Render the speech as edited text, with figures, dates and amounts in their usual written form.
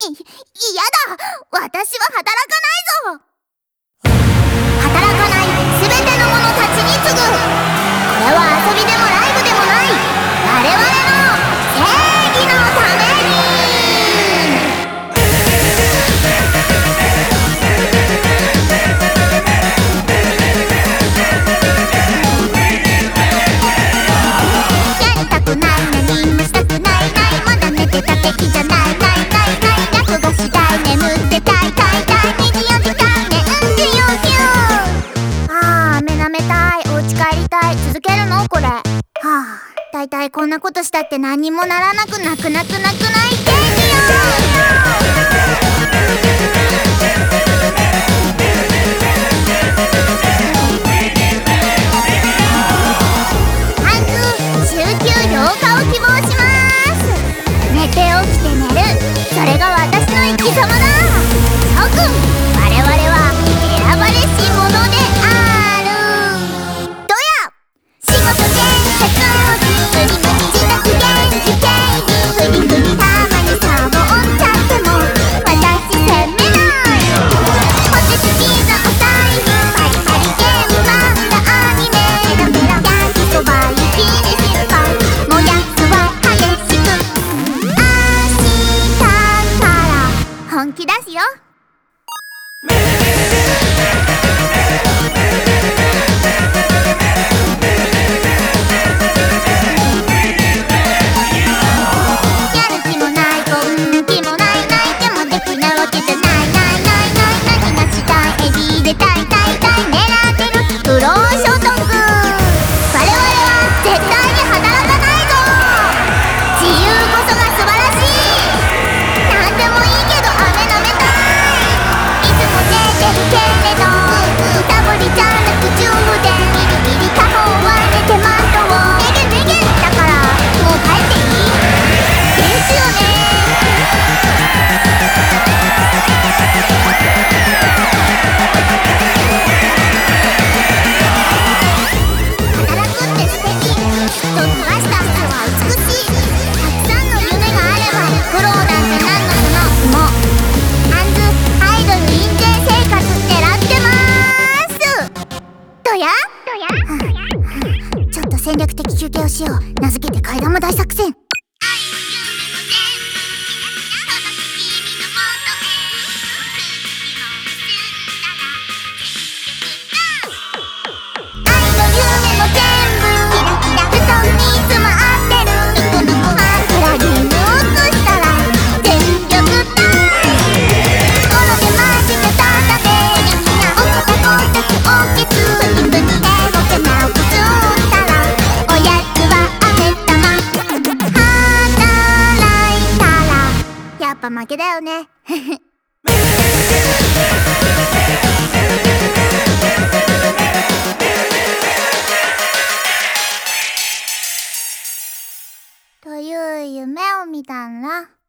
嫌だ。私は働かないぞ。働かないすべての者たちに告ぐ。これは遊びでもライブでもない、我々の正義のために。やりたくない、何もしたくない、まだ寝てた敵じゃない、落語したい、眠ってたい、24時間ね、飴舐めたい、お家帰りたい、続けるのこれ。大体こんなことしたって何にもならなくないケーキよ。週休8日を希望します。寝て起きて寝る、それが私の生き様だ。諸君、我々は選ばれし者である。どや仕事建設を作り自宅現地警備フリフリたまにサボっちゃっても私責めない。ポテチピザお財布パリパリゲーム漫画アニメラメラ焼きそば雪に失敗燃やすは激しく。明日から本気出すよ。やる気もない根気もないでもできないわけじゃない、何がしたい、エビでたい狙ってる不労所得。我々は絶対に働かないぞ。自由こそが素晴らしい。なんでもいいけど飴舐めたい。いつも寝てるけれど歌掘りじゃなく充電ギリギリ他方は寝てまとう。めげだからもう帰っていいですよね。働くって素敵、人を壊した人は美しい。たくさんの夢があれば苦労なんてなんのそのもハンズアイドル印税生活狙ってまーす。どやちょっと戦略的休憩をしよう。名付けて階段も大作戦。負けだよねという夢を見たんだ。